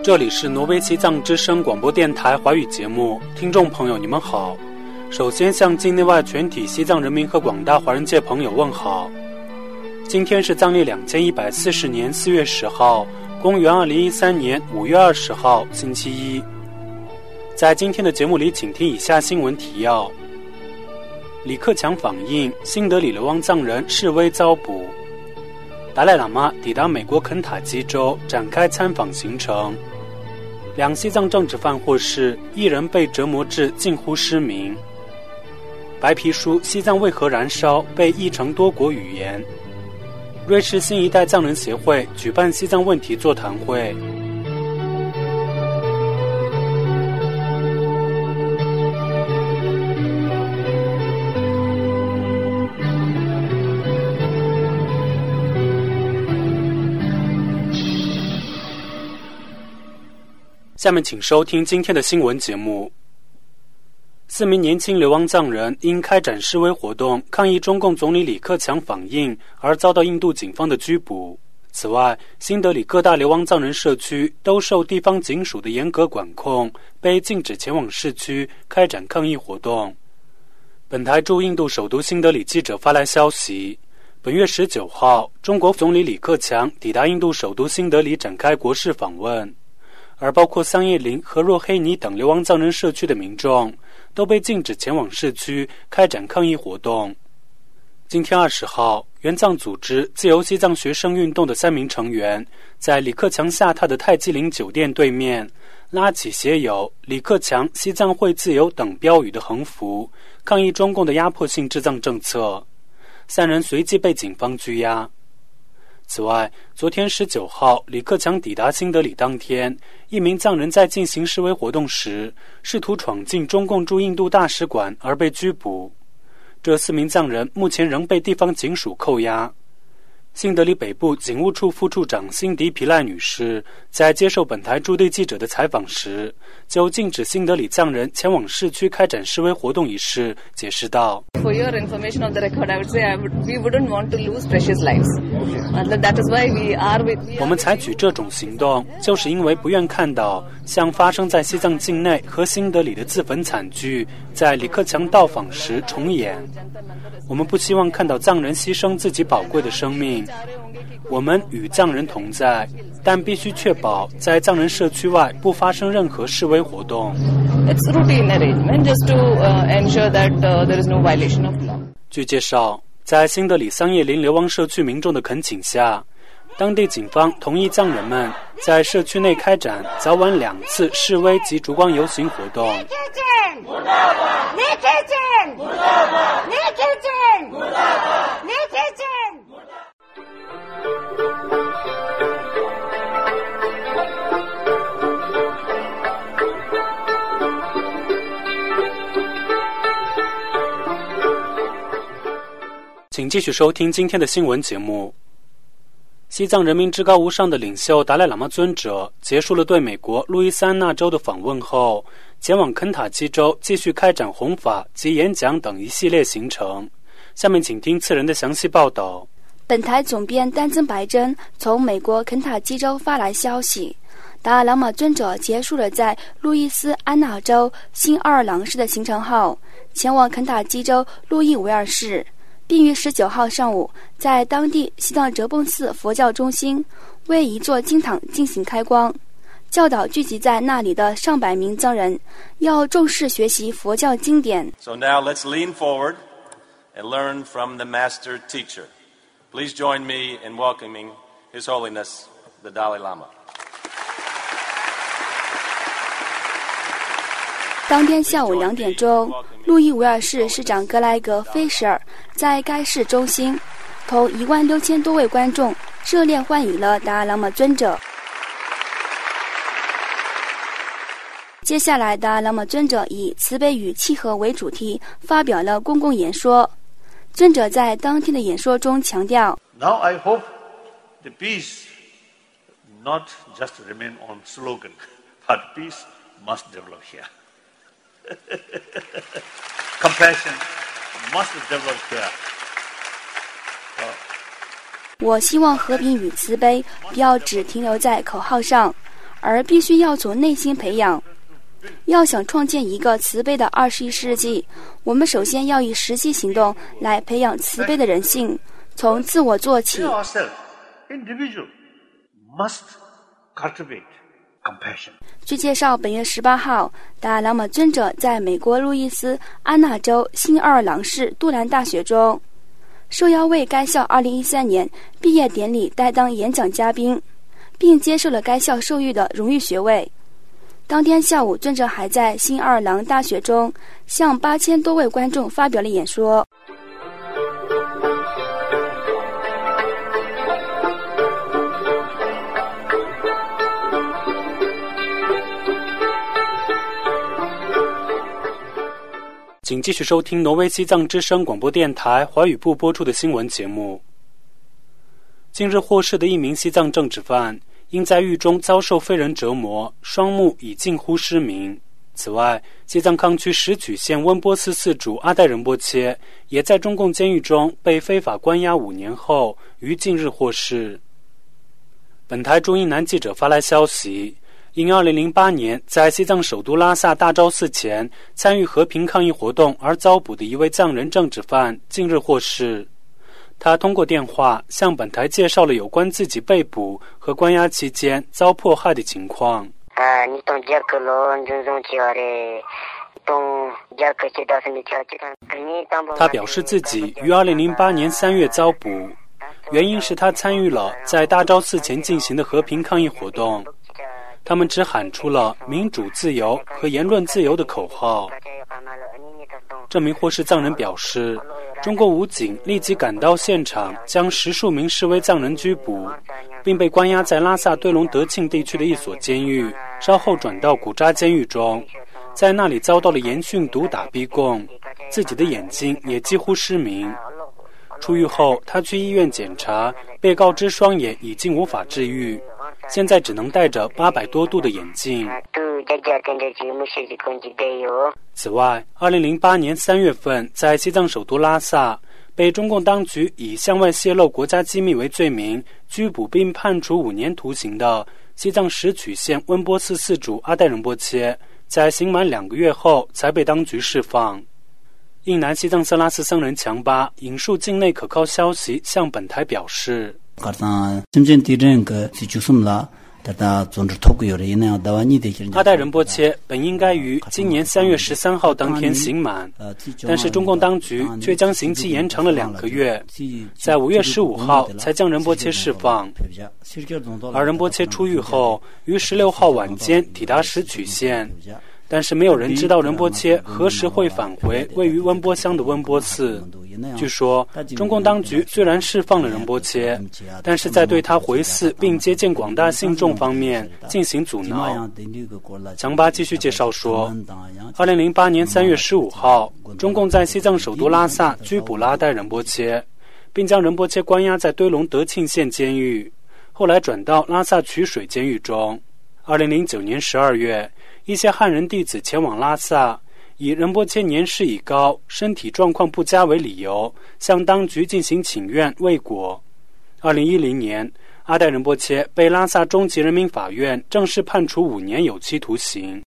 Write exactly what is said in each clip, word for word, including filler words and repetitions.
这里是挪威西藏之声广播电台华语节目，听众朋友你们好。首先向境内外全体西藏人民和广大华人界朋友问好。今天是藏历两千一百四十年四月十号，公元二零一三年五月二十号，星期一。在今天的节目里，请听以下新闻提要：李克强访印，新德里流亡藏人示威遭捕；达赖喇嘛抵达美国肯塔基州，展开参访行程；两西藏政治犯获释，一人被折磨至近乎失明；白皮书《西藏为何燃烧》被译成多国语言；瑞士新一代藏人协会举办西藏问题座谈会。下面请收听今天的新闻节目。四名年轻流亡藏人因开展示威活动抗议中共总理李克强访印而遭到印度警方的拘捕。此外，新德里各大流亡藏人社区都受地方警署的严格管控，被禁止前往市区开展抗议活动。本台驻印度首都新德里记者发来消息，本月十九号，中国总理李克强抵达印度首都新德里展开国事访问，而包括桑叶林和若黑尼等流亡藏人社区的民众都被禁止前往市区开展抗议活动。今天二十号，原藏组织自由西藏学生运动的三名成员在李克强下榻的泰姬陵酒店对面拉起写有李克强西藏会自由等标语的横幅，抗议中共的压迫性治藏政策。三人随即被警方拘押。此外，昨天十九号，李克强抵达新德里当天，一名藏人在进行示威活动时，试图闯进中共驻印度大使馆而被拘捕。这四名藏人目前仍被地方警署扣押。新德里北部警务处副处长辛迪皮赖女士在接受本台驻地记者的采访时，就禁止新德里藏人前往市区开展示威活动一事解释道 For your information of the record, I would say I would, we wouldn't want to lose precious lives. That is why we are with... 我们采取这种行动，就是因为不愿看到像发生在西藏境内和新德里的自焚惨剧在李克强到访时重演。我们不希望看到藏人牺牲自己宝贵的生命。我们与藏人同在，但必须确保在藏人社区外不发生任何示威活动。 It's routine arrangement just to ensure that there is no violation of law. 据介绍，在新德里桑叶林流亡社区民众的恳请下，当地警方同意藏人们在社区内开展早晚两次示威及烛光游行活动。请继续收听今天的新闻节目。西藏人民至高无上的领袖达赖喇嘛尊者结束了对美国路易斯安那州的访问后，前往肯塔基州继续开展弘法及演讲等一系列行程。下面请听次人的详细报道。 本台总编丹增白真从美国肯塔基州发来消息，达赖喇嘛尊者结束了在路易斯安那州新奥尔良市的行程后，前往肯塔基州路易维尔市，并于十九号上午在当地西藏哲蚌寺佛教中心为一座经堂进行开光，教导聚集在那里的上百名藏人要重视学习佛教经典。 So now let's lean forward and learn from the master teacher. Please join me in welcoming His Holiness the Dalai Lama. 当天下午两点钟，路易维尔市市长格莱格·菲舍尔在该市中心同一万六千多位观众热烈欢迎了达赖喇嘛尊者。接下来，达赖喇嘛尊者以慈悲与契合为主题发表了公共演说。尊者在当天的演说中强调 Now I hope the peace not just remain on slogan, but peace must develop here. Compassion must develop here. 我希望和平与慈悲不要只停留在口号上， 而必须要从内心培养。要想创建一个慈悲的二十一世纪，我们首先要以实际行动来培养慈悲的人性，从自我做起。据介绍，本月十八号，达赖喇嘛尊者在美国路易斯安那州新奥尔良市杜兰大学中受邀为该校二零一三年毕业典礼担当演讲嘉宾，并接受了该校授予的荣誉学位。当天下午，尊者还在新奥尔良大学中向八千多位观众发表了演说。 请继续收听挪威西藏之声广播电台华语部播出的新闻节目。近日获释的一名西藏政治犯因在狱中遭受非人折磨，双目已近乎失明。此外，西藏康区石曲县温波寺寺主阿代仁波切也在中共监狱中被非法关押五年后于近日获释。本台驻英南记者发来消息，因二零零八年在西藏首都拉萨大昭寺前参与和平抗议活动而遭捕的一位藏人政治犯近日获释。他通过电话向本台介绍了有关自己被捕和关押期间遭迫害的情况。他表示自己于二零零八年三月遭捕，原因是他参与了在大昭寺前进行的和平抗议活动，他们只喊出了民主自由和言论自由的口号。这名获释藏人表示，中国武警立即赶到现场，将十数名示威藏人拘捕，并被关押在拉萨堆龙德庆地区的一所监狱，稍后转到古扎监狱中，在那里遭到了严峻毒打逼供，自己的眼睛也几乎失明。出狱后，他去医院检查，被告知双眼已经无法治愈，现在只能戴着八百多度的眼镜。此外，二零零八年三月份，在西藏首都拉萨，被中共当局以向外泄露国家机密为罪名拘捕并判处五年徒刑的西藏石曲县温波寺寺主阿代仁波切，在刑满两个月后才被当局释放。印南西藏色拉寺僧人强巴引述境内可靠消息向本台表示，阿代仁波切本应该于今年三月十三号当天刑满，但是中共当局却将刑期延长了两个月，在五月十五号才将仁波切释放。而仁波切出狱后，于十六号晚间抵达石曲县，但是没有人知道仁波切何时会返回位于温波乡的温波寺。据说，中共当局虽然释放了仁波切，但是在对他回寺并接见广大信众方面进行阻挠。强巴继续介绍说，二零零八年三月十五号，中共在西藏首都拉萨拘捕了阿代仁波切，并将仁波切关押在堆龙德庆县监狱，后来转到拉萨曲水监狱中。二零零九年十二月，一些汉人弟子前往拉萨，以仁波切年事已高、身体状况不佳为理由，向当局进行请愿未果。二零一零年，阿代仁波切被拉萨中级人民法院正式判处五年有期徒刑。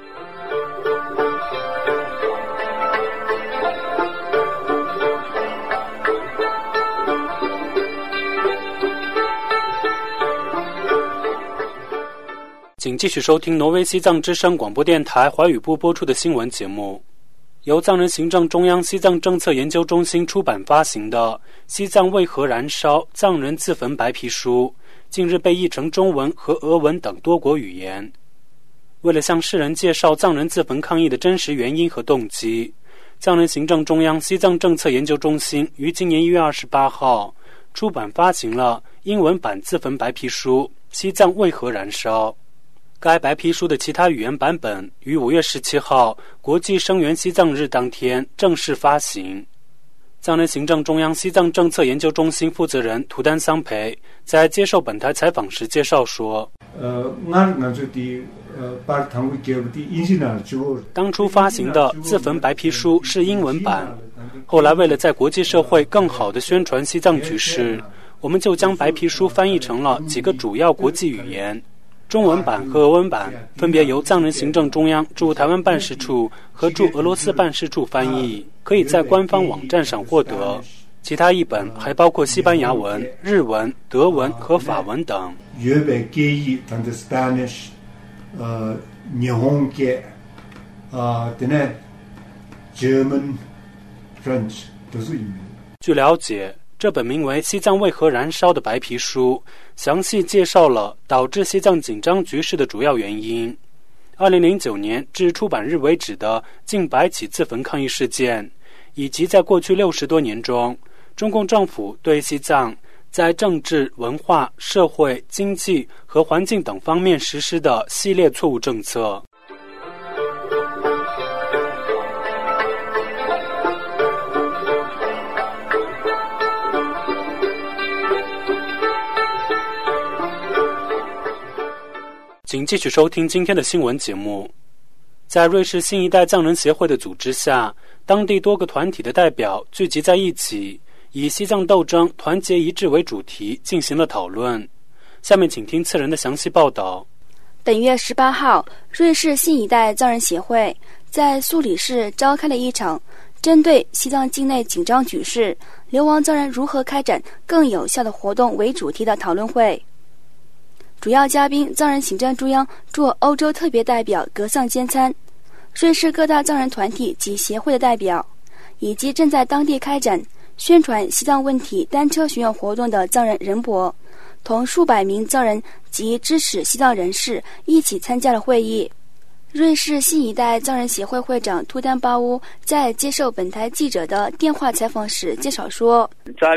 请继续收听挪威西藏之声广播电台华语部播出的新闻节目。由藏人行政中央西藏政策研究中心出版发行的《西藏为何燃烧：藏人自焚白皮书》近日被译成中文和俄文等多国语言。为了向世人介绍藏人自焚抗议的真实原因和动机，藏人行政中央西藏政策研究中心于今年一月二十八号出版发行了英文版自焚白皮书《西藏为何燃烧》。该白皮书的其他语言版本于五月十七号国际声援西藏日当天正式发行。藏人行政中央西藏政策研究中心负责人图丹桑培在接受本台采访时介绍说，当初发行的自焚白皮书是英文版，后来为了在国际社会更好地宣传西藏局势，我们就将白皮书翻译成了几个主要国际语言， 中文版和俄文版分别由藏人行政中央驻台湾办事处和驻俄罗斯办事处翻译，可以在官方网站上获得。其他译本还包括西班牙文、日文、德文和法文等。 日本ge译当的 Spanish， 呃，日本嘅，啊，的呢 ，German、French 都是英文。 据了解，这本名为《西藏为何燃烧》的白皮书，详细介绍了导致西藏紧张局势的主要原因。二零零九年至出版日为止的近百起自焚抗议事件，以及在过去六十多年中，中共政府对西藏在政治、文化、社会、经济和环境等方面实施的系列错误政策。请继续收听今天的新闻节目。在瑞士新一代藏人协会的组织下，当地多个团体的代表聚集在一起，以西藏斗争团结一致为主题进行了讨论。下面请听次人的详细报道。 本月十八号，瑞士新一代藏人协会在苏黎世召开了一场针对西藏境内紧张局势、流亡藏人如何开展更有效的活动为主题的讨论会。主要嘉宾藏人行政中央驻欧洲特别代表格桑兼参，瑞士各大藏人团体及协会的代表，以及正在当地开展宣传西藏问题单车巡游活动的藏人任博，同数百名藏人及支持西藏人士一起参加了会议。瑞士新一代藏人协会会长图丹巴乌在接受本台记者的电话采访时介绍说，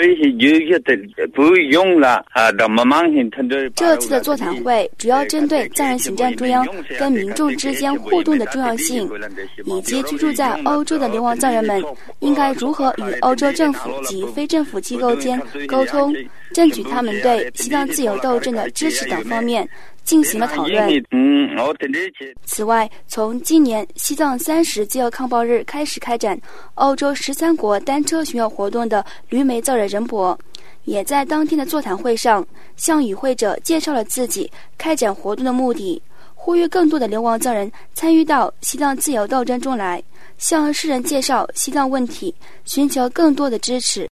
这次的座谈会主要针对藏人行政中央跟民众之间互动的重要性，以及居住在欧洲的流亡藏人们应该如何与欧洲政府及非政府机构间沟通，争取他们对西藏自由斗争的支持等方面进行了讨论。此外，从今年西藏三十自由抗暴日开始开展欧洲十三国单车巡游活动的旅美藏人任博，也在当天的座谈会上向与会者介绍了自己开展活动的目的，呼吁更多的流亡藏人参与到西藏自由斗争中来，向世人介绍西藏问题，寻求更多的支持。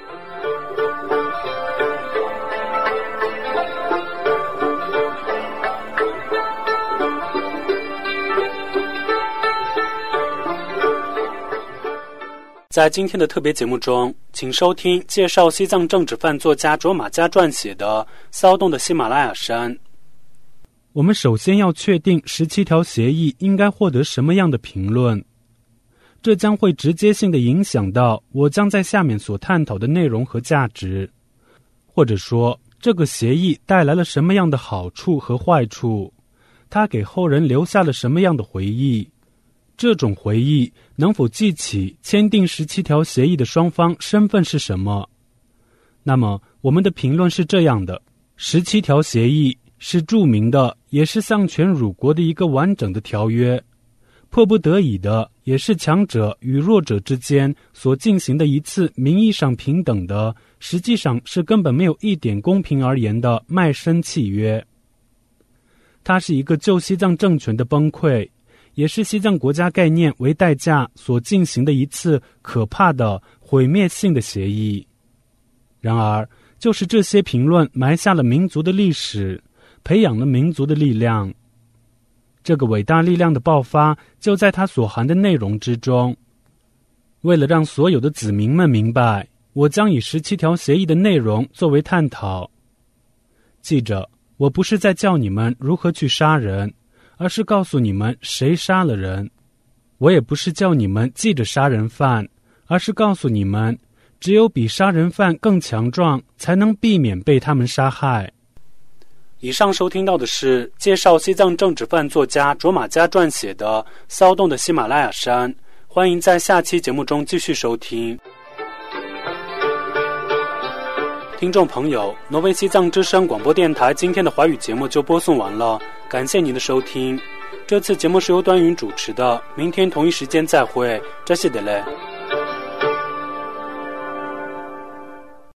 在今天的特别节目中，请收听介绍西藏政治犯作家卓玛加撰写的《骚动的喜马拉雅山》。我们首先要确定十七条协议应该获得什么样的评论，这将会直接性地影响到我将在下面所探讨的内容和价值，或者说这个协议带来了什么样的好处和坏处，它给后人留下了什么样的回忆，这种回忆能否记起签订十七条协议的双方身份是什么。那么我们的评论是这样的：十七条协议是著名的，也是丧权辱国的一个完整的条约，迫不得已的，也是强者与弱者之间所进行的一次名义上平等的，实际上是根本没有一点公平而言的卖身契约。它是一个旧西藏政权的崩溃，也是西藏国家概念为代价所进行的一次可怕的毁灭性的协议。然而，就是这些评论埋下了民族的历史，培养了民族的力量。这个伟大力量的爆发就在它所含的内容之中。为了让所有的子民们明白，我将以十七条协议的内容作为探讨。记着，我不是在叫你们如何去杀人，而是告诉你们谁杀了人。我也不是叫你们记着杀人犯，而是告诉你们，只有比杀人犯更强壮，才能避免被他们杀害。以上收听到的是介绍西藏政治犯作家卓玛加撰写的《骚动的喜马拉雅山》，欢迎在下期节目中继续收听。听众朋友，挪威西藏之声广播电台今天的华语节目就播送完了，感谢您的收听。这次节目是由端云主持的，明天同一时间再会，这是的嘞。